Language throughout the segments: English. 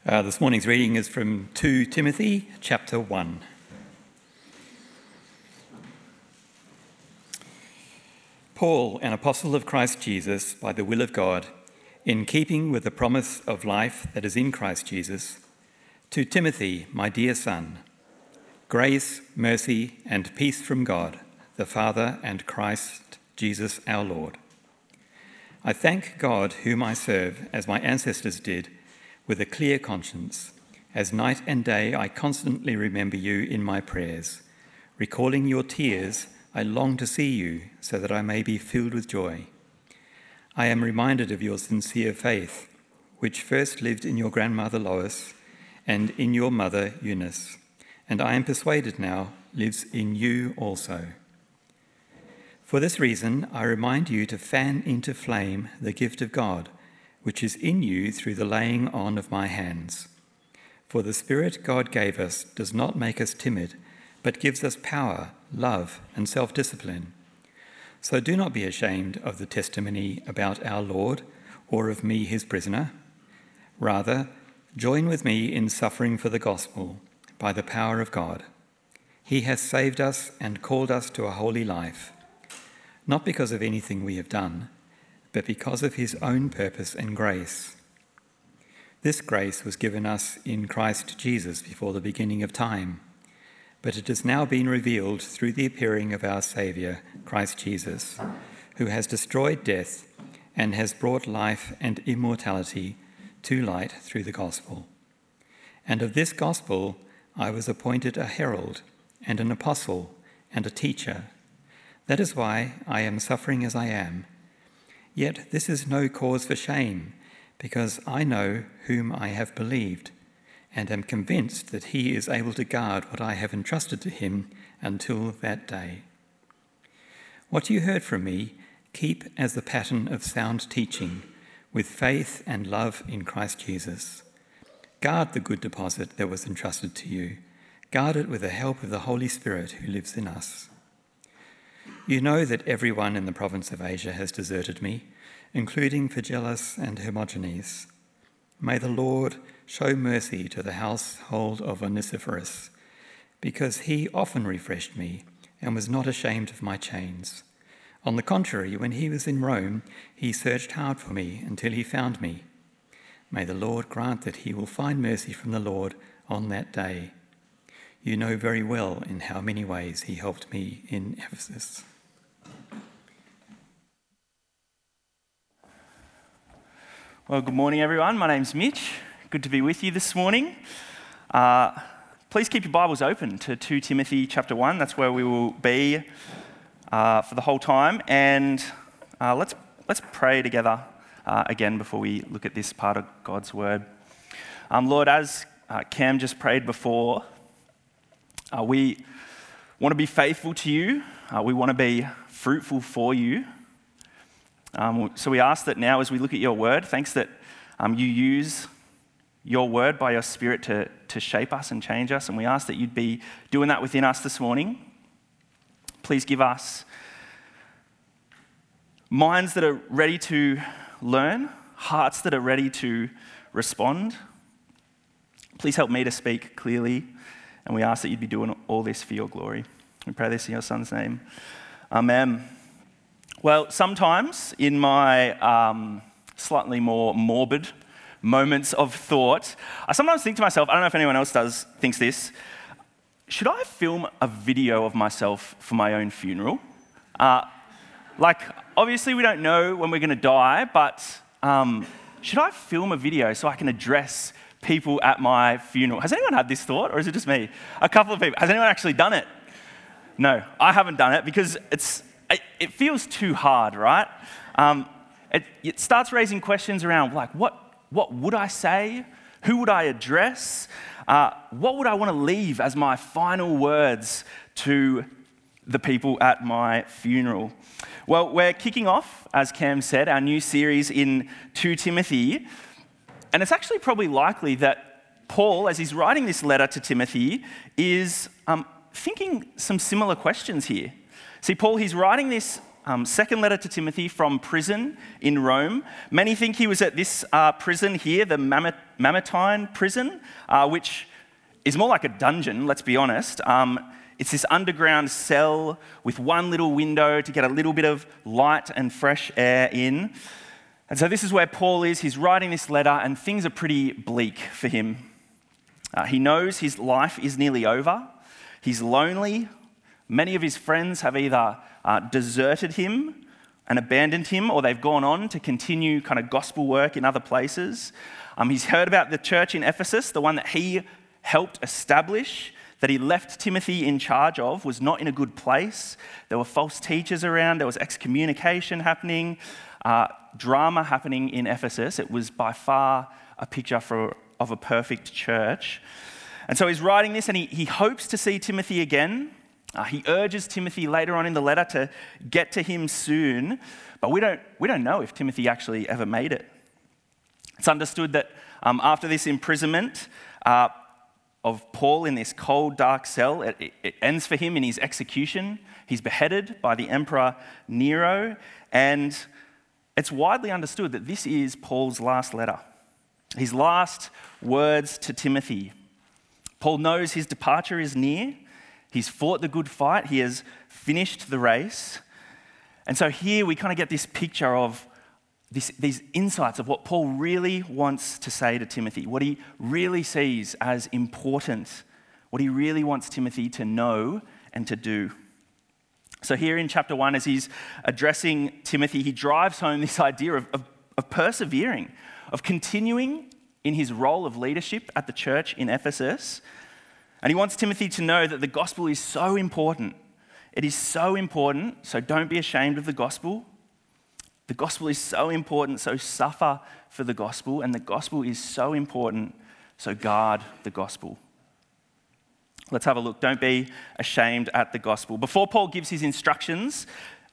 This morning's reading is from 2 Timothy chapter 1. Paul, an apostle of Christ Jesus, by the will of God, in keeping with the promise of life that is in Christ Jesus, to Timothy, my dear son, grace, mercy, and peace from God, the Father, and Christ Jesus our Lord. I thank God, whom I serve, as my ancestors did, with a clear conscience, as night and day I constantly remember you in my prayers. Recalling your tears, I long to see you, so that I may be filled with joy. I am reminded of your sincere faith, which first lived in your grandmother Lois and in your mother Eunice, and I am persuaded now lives in you also. For this reason, I remind you to fan into flame the gift of God, which is in you through the laying on of my hands. For the Spirit God gave us does not make us timid, but gives us power, love, and self-discipline. So do not be ashamed of the testimony about our Lord or of me, his prisoner. Rather, join with me in suffering for the gospel by the power of God. He has saved us and called us to a holy life, not because of anything we have done, but because of his own purpose and grace. This grace was given us in Christ Jesus before the beginning of time, but it has now been revealed through the appearing of our Saviour, Christ Jesus, who has destroyed death and has brought life and immortality to light through the gospel. And of this gospel I was appointed a herald and an apostle and a teacher. That is why I am suffering as I am. Yet this is no cause for shame, because I know whom I have believed, and am convinced that he is able to guard what I have entrusted to him until that day. What you heard from me, keep as the pattern of sound teaching, with faith and love in Christ Jesus. Guard the good deposit that was entrusted to you. Guard it with the help of the Holy Spirit who lives in us. You know that everyone in the province of Asia has deserted me, including Phygelus and Hermogenes. May the Lord show mercy to the household of Onesiphorus, because he often refreshed me and was not ashamed of my chains. On the contrary, when he was in Rome, he searched hard for me until he found me. May the Lord grant that he will find mercy from the Lord on that day. You know very well in how many ways he helped me in Ephesus. Well, good morning, everyone. My name's Mitch. Good to be with you this morning. Please keep your Bibles open to 2 Timothy chapter 1. That's where we will be for the whole time. And let's pray together again before we look at this part of God's word. Lord, as Cam just prayed before, we want to be faithful to you. We want to be fruitful for you. So we ask that now as we look at your word, thanks that you use your word by your Spirit to shape us and change us. And we ask that you'd be doing that within us this morning. Please give us minds that are ready to learn, hearts that are ready to respond. Please help me to speak clearly. And we ask that you'd be doing all this for your glory. We pray this in your Son's name. Amen. Well, sometimes in my slightly more morbid moments of thought, I sometimes think to myself, I don't know if anyone else thinks this, should I film a video of myself for my own funeral? Obviously we don't know when we're going to die, but should I film a video so I can address people at my funeral? Has anyone had this thought, or is it just me? A couple of people. Has anyone actually done it? No, I haven't done it because it feels too hard, right? It starts raising questions around what would I say? Who would I address? What would I want to leave as my final words to the people at my funeral? Well, we're kicking off, as Cam said, our new series in 2 Timothy. And it's actually probably likely that Paul, as he's writing this letter to Timothy, is thinking some similar questions here. See, Paul, he's writing this second letter to Timothy from prison in Rome. Many think he was at this prison here, the Mamertine prison, which is more like a dungeon, let's be honest. It's this underground cell with one little window to get a little bit of light and fresh air in. And so this is where Paul is. He's writing this letter, and things are pretty bleak for him. He knows his life is nearly over. He's lonely. Many of his friends have either deserted him and abandoned him, or they've gone on to continue kind of gospel work in other places. He's heard about the church in Ephesus, the one that he helped establish, that he left Timothy in charge of, was not in a good place. There were false teachers around. There was excommunication happening, drama happening in Ephesus. It was by far a picture of a perfect church. And so he's writing this, and he hopes to see Timothy again. He urges Timothy later on in the letter to get to him soon, but we don't know if Timothy actually ever made it. It's understood that after this imprisonment of Paul in this cold, dark cell, it ends for him in his execution. He's beheaded by the Emperor Nero, and it's widely understood that this is Paul's last letter, his last words to Timothy. Paul knows his departure is near. He's fought the good fight. He has finished the race. And so here we kind of get this picture of these insights of what Paul really wants to say to Timothy, what he really sees as important, what he really wants Timothy to know and to do. So here in chapter 1, as he's addressing Timothy, he drives home this idea of persevering, of continuing in his role of leadership at the church in Ephesus. And he wants Timothy to know that the gospel is so important. It is so important, so don't be ashamed of the gospel. The gospel is so important, so suffer for the gospel. And the gospel is so important, so guard the gospel. Let's have a look. Don't be ashamed at the gospel. Before Paul gives his instructions,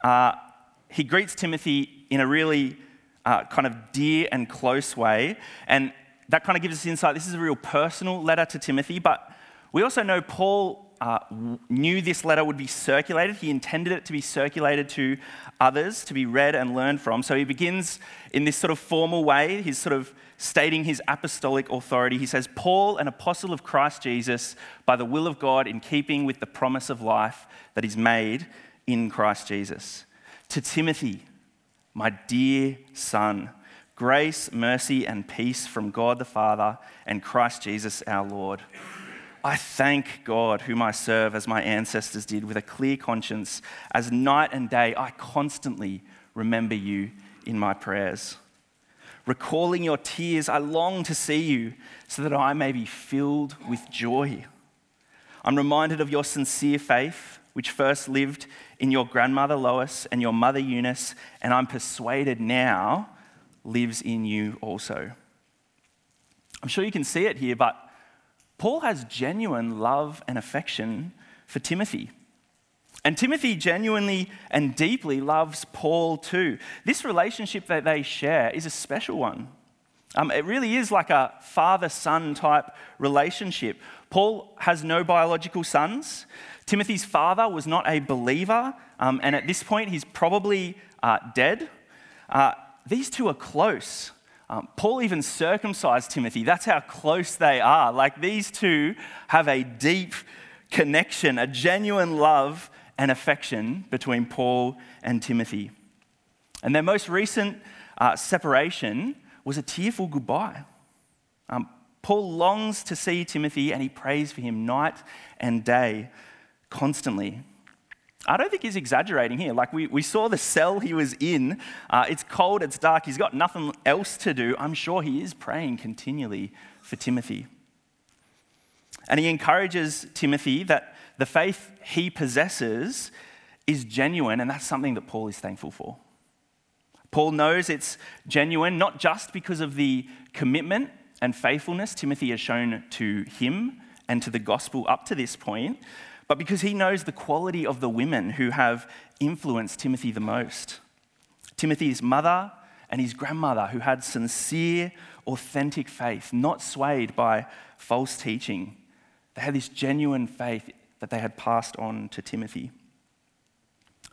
he greets Timothy in a really kind of dear and close way. And that kind of gives us insight. This is a real personal letter to Timothy, but we also know Paul knew this letter would be circulated. He intended it to be circulated to others, to be read and learned from. So he begins in this sort of formal way. He's sort of stating his apostolic authority. He says, Paul, an apostle of Christ Jesus, by the will of God, in keeping with the promise of life that is made in Christ Jesus. To Timothy, my dear son, grace, mercy, and peace from God the Father and Christ Jesus our Lord. I thank God, whom I serve as my ancestors did, with a clear conscience. As night and day, I constantly remember you in my prayers. Recalling your tears, I long to see you so that I may be filled with joy. I'm reminded of your sincere faith, which first lived in your grandmother Lois and your mother Eunice, and I'm persuaded now lives in you also. I'm sure you can see it here, but Paul has genuine love and affection for Timothy. And Timothy genuinely and deeply loves Paul too. This relationship that they share is a special one. It really is like a father-son type relationship. Paul has no biological sons. Timothy's father was not a believer, and at this point he's probably dead. These two are close. Paul even circumcised Timothy. That's how close they are. Like, these two have a deep connection, a genuine love and affection between Paul and Timothy. And their most recent separation was a tearful goodbye. Paul longs to see Timothy, and he prays for him night and day, constantly. I don't think he's exaggerating here. Like, we saw the cell he was in. It's cold, it's dark, he's got nothing else to do. I'm sure he is praying continually for Timothy. And he encourages Timothy that the faith he possesses is genuine, and that's something that Paul is thankful for. Paul knows it's genuine, not just because of the commitment and faithfulness Timothy has shown to him and to the gospel up to this point, but because he knows the quality of the women who have influenced Timothy the most. Timothy's mother and his grandmother, who had sincere, authentic faith, not swayed by false teaching. They had this genuine faith that they had passed on to Timothy.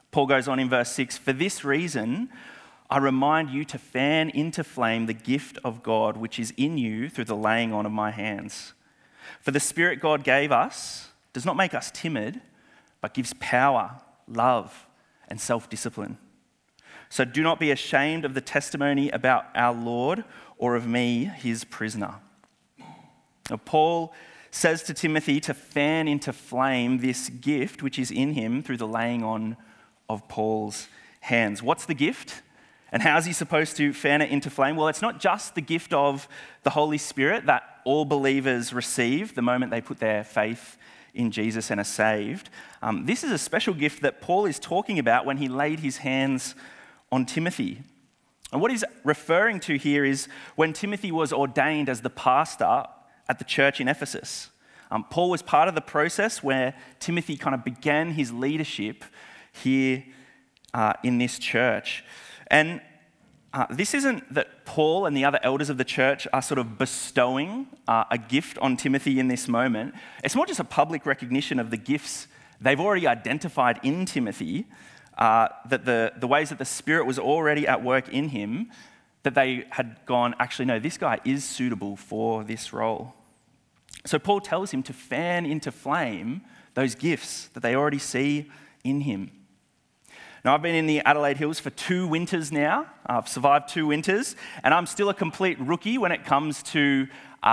Paul goes on in verse 6, "For this reason, I remind you to fan into flame the gift of God which is in you through the laying on of my hands. For the Spirit God gave us does not make us timid, but gives power, love, and self-discipline. So do not be ashamed of the testimony about our Lord or of me, his prisoner." Now, Paul says to Timothy to fan into flame this gift which is in him through the laying on of Paul's hands. What's the gift? And how is he supposed to fan it into flame? Well, it's not just the gift of the Holy Spirit that all believers receive the moment they put their faith in Jesus and are saved. This is a special gift that Paul is talking about when he laid his hands on Timothy. And what he's referring to here is when Timothy was ordained as the pastor at the church in Ephesus. Paul was part of the process where Timothy kind of began his leadership here in this church. And this isn't that Paul and the other elders of the church are sort of bestowing a gift on Timothy in this moment. It's more just a public recognition of the gifts they've already identified in Timothy, that the ways that the Spirit was already at work in him, that they had gone, actually, no, this guy is suitable for this role. So Paul tells him to fan into flame those gifts that they already see in him. Now, I've been in the Adelaide Hills for 2 winters now. I've survived 2 winters, and I'm still a complete rookie when it comes to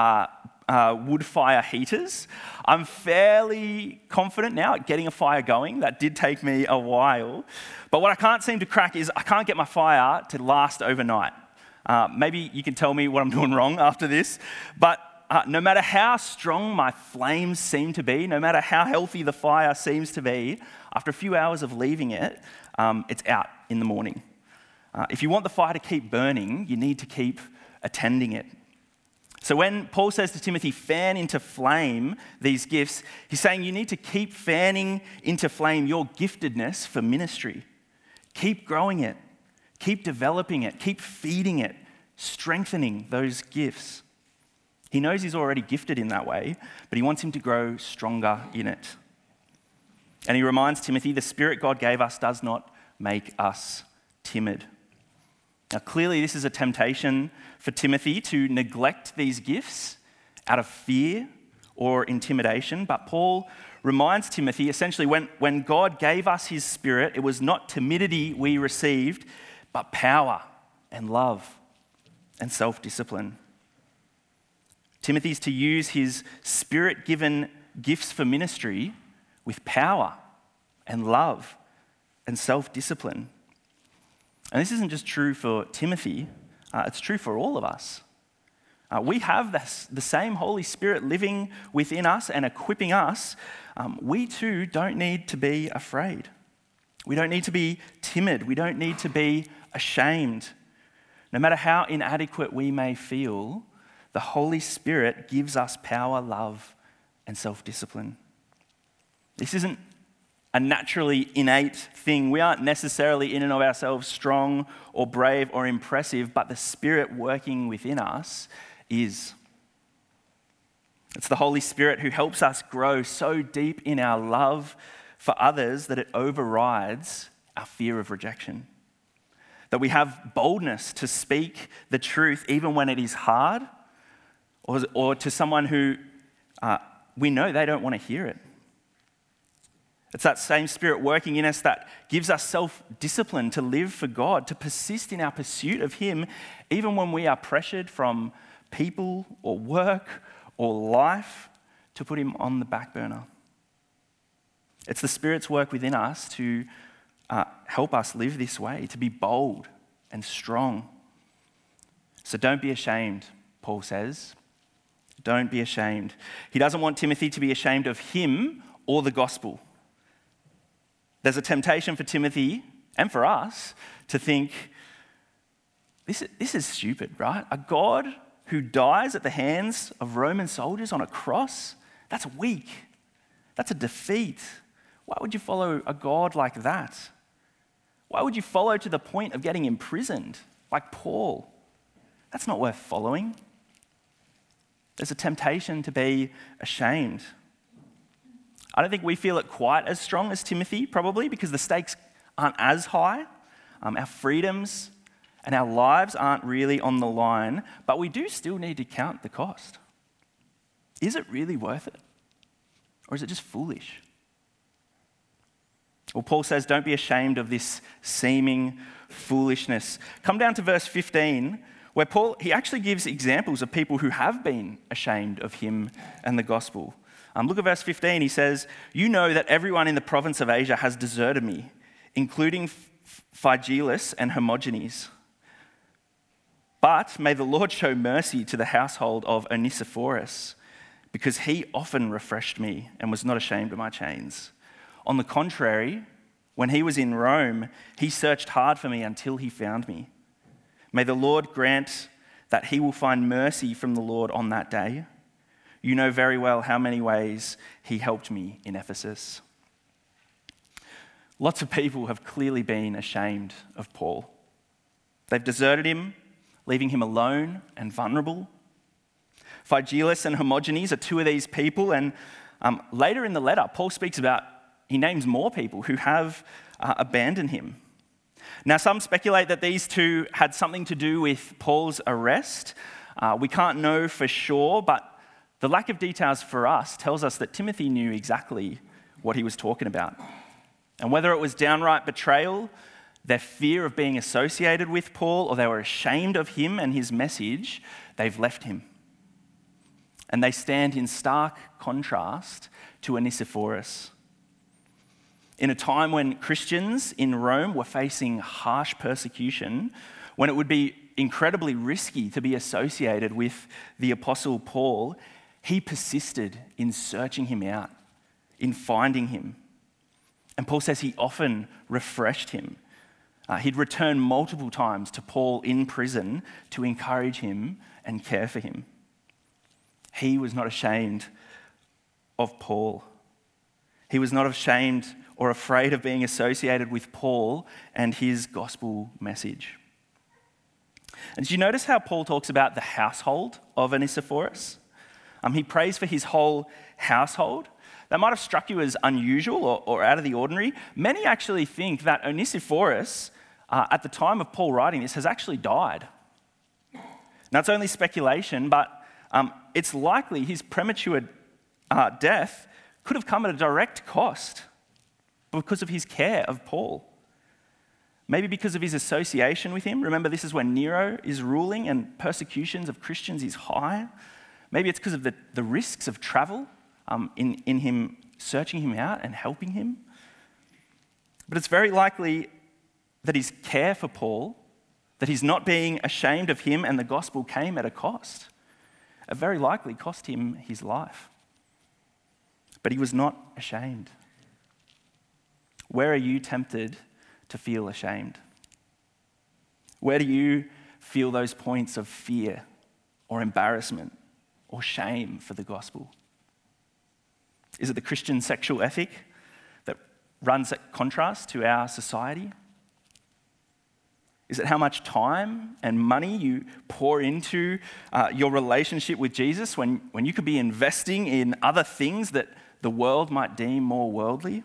wood fire heaters. I'm fairly confident now at getting a fire going. That did take me a while. But what I can't seem to crack is I can't get my fire to last overnight. Maybe you can tell me what I'm doing wrong after this, but no matter how strong my flames seem to be, no matter how healthy the fire seems to be, after a few hours of leaving it, it's out in the morning. If you want the fire to keep burning, you need to keep attending it. So when Paul says to Timothy, fan into flame these gifts, he's saying you need to keep fanning into flame your giftedness for ministry. Keep growing it. Keep developing it. Keep feeding it. Strengthening those gifts. He knows he's already gifted in that way, but he wants him to grow stronger in it. And he reminds Timothy, the Spirit God gave us does not make us timid. Now, clearly this is a temptation for Timothy to neglect these gifts out of fear or intimidation, but Paul reminds Timothy, essentially, when God gave us his Spirit, it was not timidity we received, but power and love and self-discipline. Timothy's to use his Spirit-given gifts for ministry with power and love and self-discipline. And this isn't just true for Timothy, it's true for all of us. We have the same Holy Spirit living within us and equipping us. We too don't need to be afraid. We don't need to be timid. We don't need to be ashamed. No matter how inadequate we may feel, the Holy Spirit gives us power, love, and self-discipline. This isn't a naturally innate thing. We aren't necessarily in and of ourselves strong or brave or impressive, but the Spirit working within us is. It's the Holy Spirit who helps us grow so deep in our love for others that it overrides our fear of rejection. That we have boldness to speak the truth even when it is hard, or to someone who we know they don't want to hear it. It's that same Spirit working in us that gives us self-discipline to live for God, to persist in our pursuit of him, even when we are pressured from people or work or life to put him on the back burner. It's the Spirit's work within us to help us live this way, to be bold and strong. So don't be ashamed, Paul says. Don't be ashamed. He doesn't want Timothy to be ashamed of him or the gospel. There's a temptation for Timothy and for us to think, this is stupid, right? A God who dies at the hands of Roman soldiers on a cross, that's weak. That's a defeat. Why would you follow a God like that? Why would you follow to the point of getting imprisoned like Paul? That's not worth following. There's a temptation to be ashamed. I don't think we feel it quite as strong as Timothy, probably, because the stakes aren't as high. Our freedoms and our lives aren't really on the line, but we do still need to count the cost. Is it really worth it? Or is it just foolish? Well, Paul says, don't be ashamed of this seeming foolishness. Come down to verse 15, where Paul, he actually gives examples of people who have been ashamed of him and the gospel. Look at verse 15. He says, you know that everyone in the province of Asia has deserted me, including Phygelus and Hermogenes. But may the Lord show mercy to the household of Onesiphorus, because he often refreshed me and was not ashamed of my chains. On the contrary, when he was in Rome, he searched hard for me until he found me. May the Lord grant that he will find mercy from the Lord on that day. You know very well how many ways he helped me in Ephesus. Lots of people have clearly been ashamed of Paul. They've deserted him, leaving him alone and vulnerable. Phygelus and Hermogenes are two of these people, and later in the letter, Paul speaks about, he names more people who have abandoned him. Now, some speculate that these two had something to do with Paul's arrest. We can't know for sure, but the lack of details for us tells us that Timothy knew exactly what he was talking about. And whether it was downright betrayal, their fear of being associated with Paul, or they were ashamed of him and his message, they've left him. And they stand in stark contrast to Onesiphorus. In a time when Christians in Rome were facing harsh persecution, when it would be incredibly risky to be associated with the Apostle Paul, he persisted in searching him out, in finding him. And Paul says he often refreshed him. He'd return multiple times to Paul in prison to encourage him and care for him. He was not ashamed of Paul. He was not ashamed or afraid of being associated with Paul and his gospel message. And did you notice how Paul talks about the household of Onesiphorus? He prays for his whole household. That might have struck you as unusual or out of the ordinary. Many actually think that Onesiphorus, at the time of Paul writing this, has actually died. Now, it's only speculation, but it's likely his premature death could have come at a direct cost because of his care of Paul. Maybe because of his association with him. Remember, this is when Nero is ruling and persecutions of Christians is high. Maybe it's because of the risks of travel in him searching him out and helping him. But it's very likely that his care for Paul, that his not being ashamed of him and the gospel came at a cost. It very likely cost him his life. But he was not ashamed. Where are you tempted to feel ashamed? Where do you feel those points of fear or embarrassment or shame for the gospel? Is it the Christian sexual ethic that runs at contrast to our society? Is it how much time and money you pour into your relationship with Jesus when you could be investing in other things that the world might deem more worthy?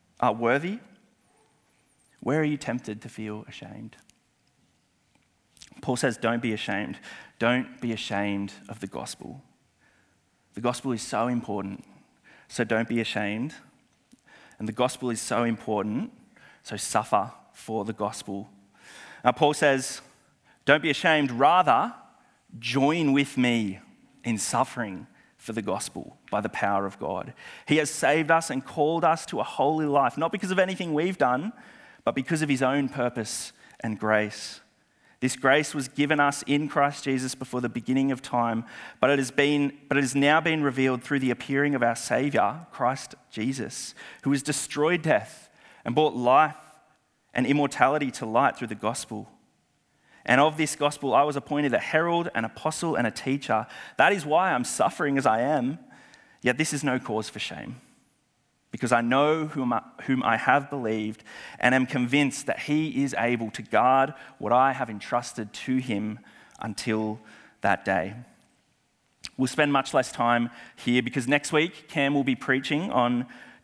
Where are you tempted to feel ashamed? Paul says, don't be ashamed. Don't be ashamed of the gospel. The gospel is so important, so don't be ashamed. And the gospel is so important, so suffer for the gospel. Now, Paul says, don't be ashamed, rather join with me in suffering for the gospel by the power of God. He has saved us and called us to a holy life, not because of anything we've done, but because of his own purpose and grace. This grace was given us in Christ Jesus before the beginning of time, but it has now been revealed through the appearing of our Saviour, Christ Jesus, who has destroyed death and brought life and immortality to light through the gospel. And of this gospel I was appointed a herald, an apostle, and a teacher. That is why I'm suffering as I am, yet this is no cause for shame, because I know whom I have believed and am convinced that he is able to guard what I have entrusted to him until that day. We'll spend much less time here because next week Cam will be preaching on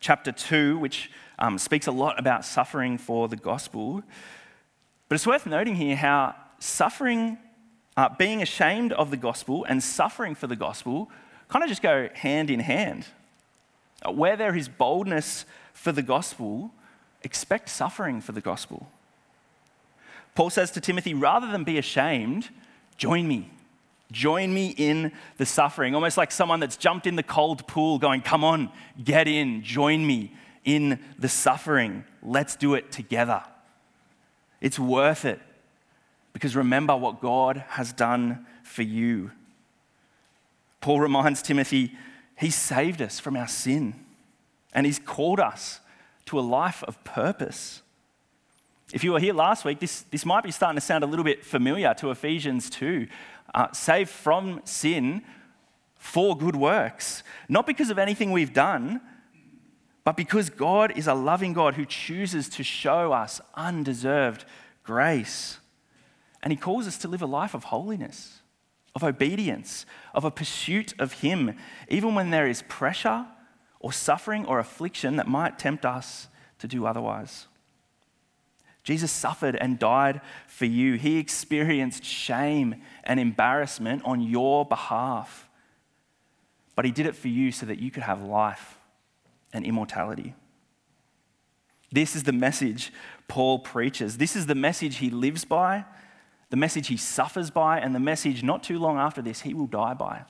chapter 2, which speaks a lot about suffering for the gospel. But it's worth noting here how suffering, being ashamed of the gospel and suffering for the gospel kind of just go hand in hand. Where there is boldness for the gospel, expect suffering for the gospel. Paul says to Timothy, rather than be ashamed, join me. Join me in the suffering. Almost like someone that's jumped in the cold pool going, come on, get in, join me in the suffering. Let's do it together. It's worth it because remember what God has done for you. Paul reminds Timothy, he saved us from our sin and he's called us to a life of purpose. If you were here last week, this might be starting to sound a little bit familiar to Ephesians 2. Saved from sin for good works, not because of anything we've done, but because God is a loving God who chooses to show us undeserved grace. And he calls us to live a life of holiness, of obedience, of a pursuit of him, even when there is pressure or suffering or affliction that might tempt us to do otherwise. Jesus suffered and died for you. He experienced shame and embarrassment on your behalf. But he did it for you so that you could have life and immortality. This is the message Paul preaches. This is the message he lives by, the message he suffers by, and the message not too long after this he will die by.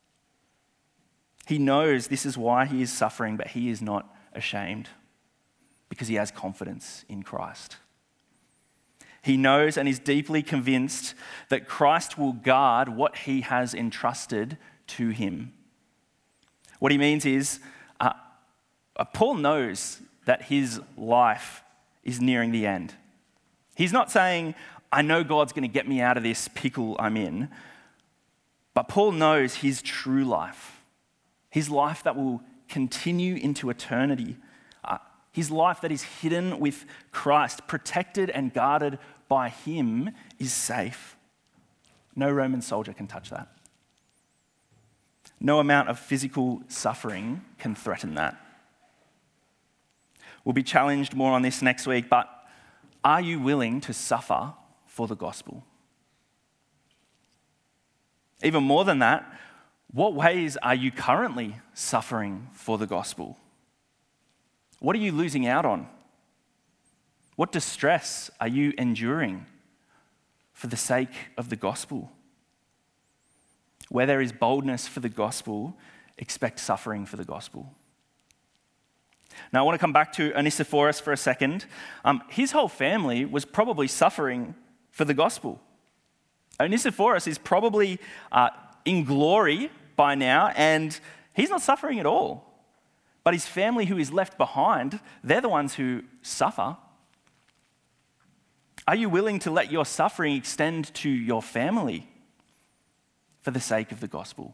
He knows this is why he is suffering, but he is not ashamed because he has confidence in Christ. He knows and is deeply convinced that Christ will guard what he has entrusted to him. What he means is, Paul knows that his life is nearing the end. He's not saying, I know God's going to get me out of this pickle I'm in, but Paul knows his true life, his life that will continue into eternity, his life that is hidden with Christ, protected and guarded by him, is safe. No Roman soldier can touch that. No amount of physical suffering can threaten that. We'll be challenged more on this next week, but are you willing to suffer for the gospel? Even more than that, what ways are you currently suffering for the gospel? What are you losing out on? What distress are you enduring for the sake of the gospel? Where there is boldness for the gospel, expect suffering for the gospel. Now, I want to come back to Onesiphorus for a second. His whole family was probably suffering for the gospel. Onesiphorus is probably in glory by now, and he's not suffering at all. But his family who is left behind, they're the ones who suffer. Are you willing to let your suffering extend to your family for the sake of the gospel?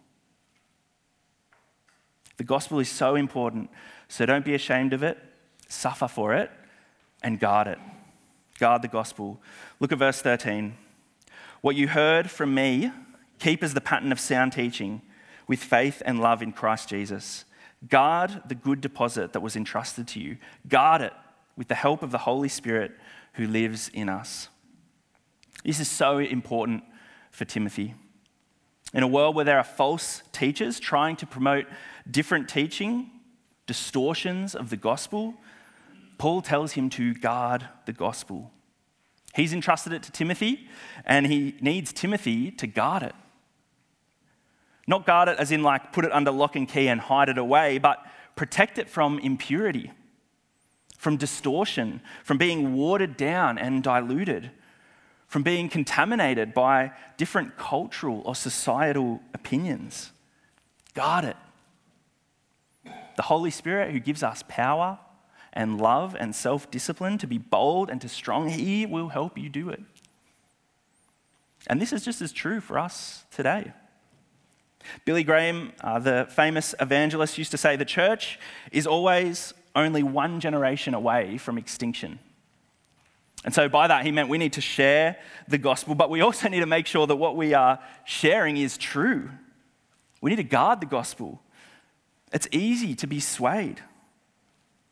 The gospel is so important, so don't be ashamed of it, suffer for it, and guard it. Guard the gospel. Look at verse 13. What you heard from me, keep as the pattern of sound teaching with faith and love in Christ Jesus. Guard the good deposit that was entrusted to you. Guard it with the help of the Holy Spirit who lives in us. This is so important for Timothy. In a world where there are false teachers trying to promote different teaching, distortions of the gospel, Paul tells him to guard the gospel. He's entrusted it to Timothy, and he needs Timothy to guard it. Not guard it as in like put it under lock and key and hide it away, but protect it from impurity, from distortion, from being watered down and diluted, from being contaminated by different cultural or societal opinions. Guard it. The Holy Spirit, who gives us power and love and self-discipline to be bold and to strong, he will help you do it. And this is just as true for us today. Billy Graham, the famous evangelist, used to say the church is always only one generation away from extinction. And so by that, he meant we need to share the gospel, but we also need to make sure that what we are sharing is true. We need to guard the gospel. It's easy to be swayed.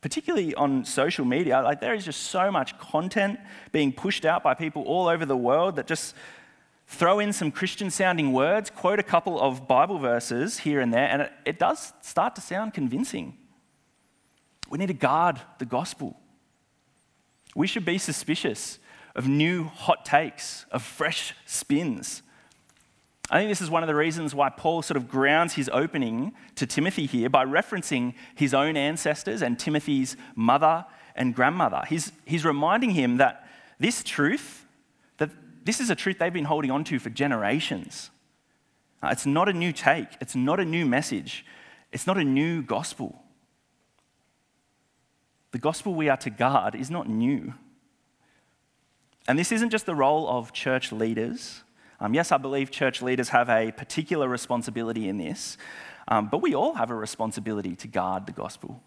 particularly on social media. Like, there is just so much content being pushed out by people all over the world that just throw in some Christian-sounding words, quote a couple of Bible verses here and there, and it does start to sound convincing. We need to guard the gospel. We should be suspicious of new hot takes, of fresh spins. I think this is one of the reasons why Paul sort of grounds his opening to Timothy here by referencing his own ancestors and Timothy's mother and grandmother. He's reminding him that this truth, that this is a truth they've been holding on to for generations. It's not a new take. It's not a new message. It's not a new gospel. The gospel we are to guard is not new. And this isn't just the role of church leaders. Yes, I believe church leaders have a particular responsibility in this, but we all have a responsibility to guard the gospel.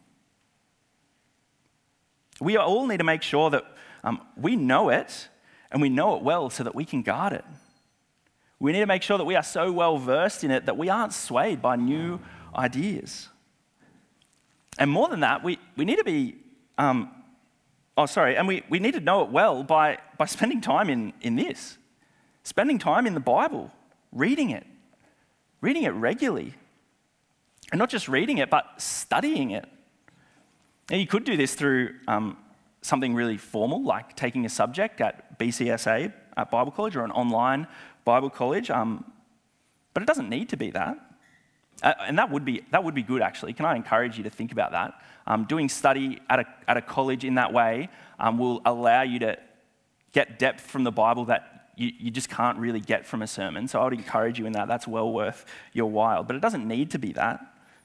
We all need to make sure that we know it, and we know it well so that we can guard it. We need to make sure that we are so well versed in it that we aren't swayed by new ideas. And more than that, we need to be, and we need to know it well by spending time in this. Spending time in the Bible, reading it regularly. And not just reading it, but studying it. Now, you could do this through something really formal, like taking a subject at BCSA at Bible College or an online Bible college, but it doesn't need to be that. And that would be good, actually. Can I encourage you to think about that? Doing study at a college in that way will allow you to get depth from the Bible that you just can't really get from a sermon. So I would encourage you in that. That's well worth your while. But it doesn't need to be that.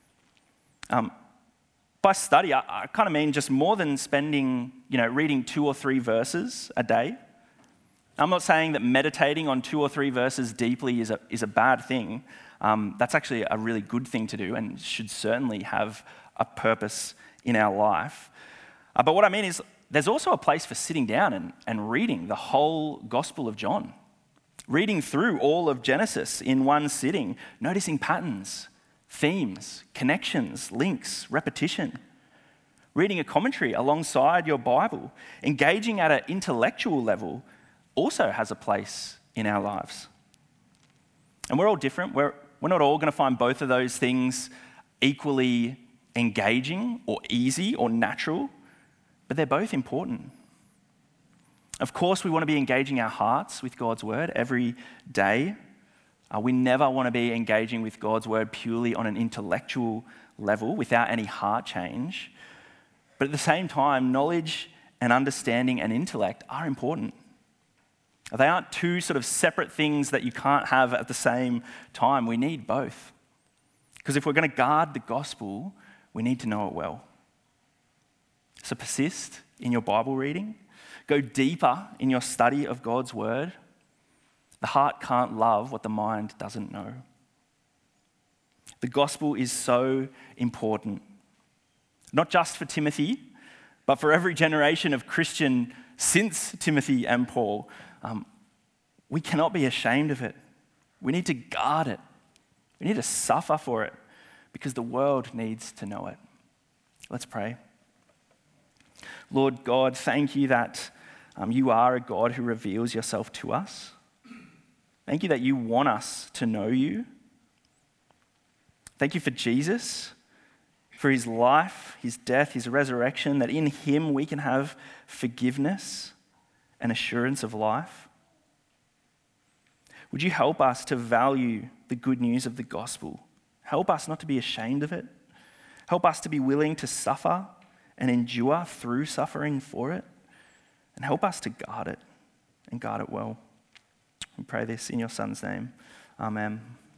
By study, I kind of mean just more than spending, reading 2 or 3 verses a day. I'm not saying that meditating on 2 or 3 verses deeply is a bad thing. That's actually a really good thing to do and should certainly have a purpose in our life. But what I mean is, there's also a place for sitting down and reading the whole Gospel of John. Reading through all of Genesis in one sitting, noticing patterns, themes, connections, links, repetition. Reading a commentary alongside your Bible, engaging at an intellectual level also has a place in our lives. And we're all different. We're not all going to find both of those things equally engaging or easy or natural. But they're both important. Of course, we want to be engaging our hearts with God's word every day. We never want to be engaging with God's word purely on an intellectual level without any heart change. But at the same time, knowledge and understanding and intellect are important. They aren't two sort of separate things that you can't have at the same time. We need both. Because if we're going to guard the gospel, we need to know it well. So persist in your Bible reading. Go deeper in your study of God's word. The heart can't love what the mind doesn't know. The gospel is so important, not just for Timothy, but for every generation of Christian since Timothy and Paul. We cannot be ashamed of it. We need to guard it. We need to suffer for it because the world needs to know it. Let's pray. Lord God, thank you that you are a God who reveals yourself to us. Thank you that you want us to know you. Thank you for Jesus, for his life, his death, his resurrection, that in him we can have forgiveness and assurance of life. Would you help us to value the good news of the gospel? Help us not to be ashamed of it. Help us to be willing to suffer and endure through suffering for it. And help us to guard it and guard it well. We pray this in your Son's name. Amen.